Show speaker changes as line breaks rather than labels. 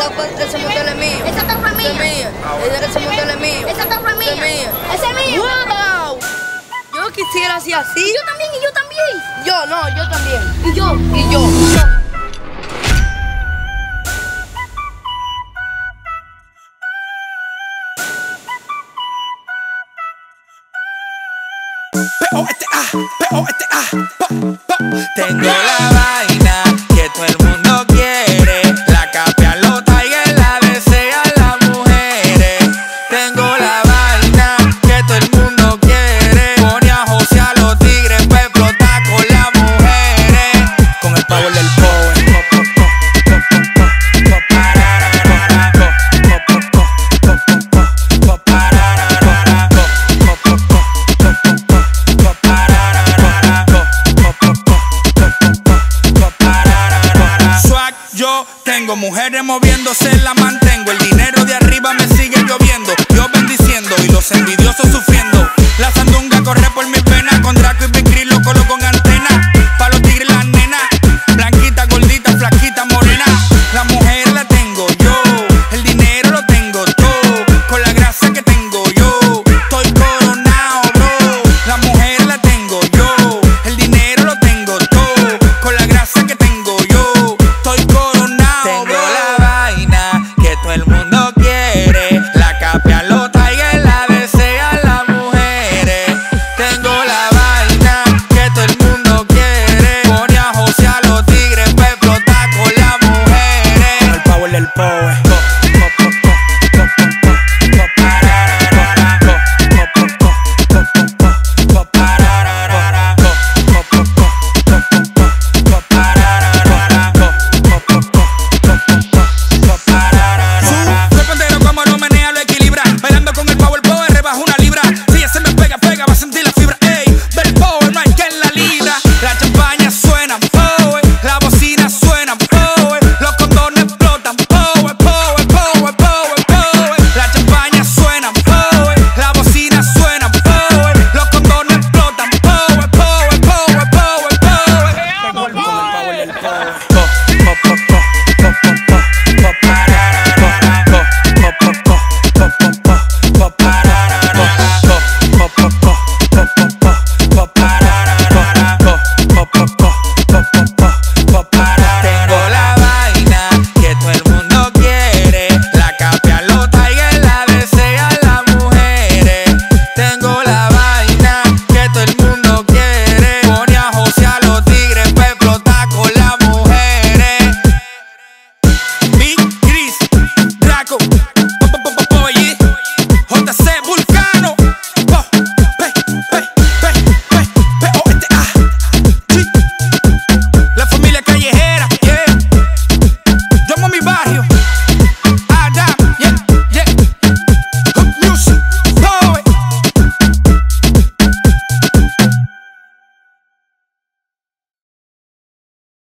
porque ese motor es mío.
Esa torre es mía.
Es mía. Ese motor es mío.
Esa torre es mía.
Es mía.
Ese es mío.
¡Wow! Yo quisiera así así.
Y yo también, y yo también.
Yo no, yo también.
Y yo.
Y yo.
Tengo la vaina que todo el mundo quiere. La capea los tigres, la desean las mujeres. Tengo la vaina que todo el mundo quiere. Pone a José a los tigres pa' explotar con las mujeres. Con el power del power. Yo tengo mujeres moviéndose, la mantengo. El dinero de arriba me sigue lloviendo. Dios bendiciendo y los envidiosos sufriendo. La sandunga corre por mi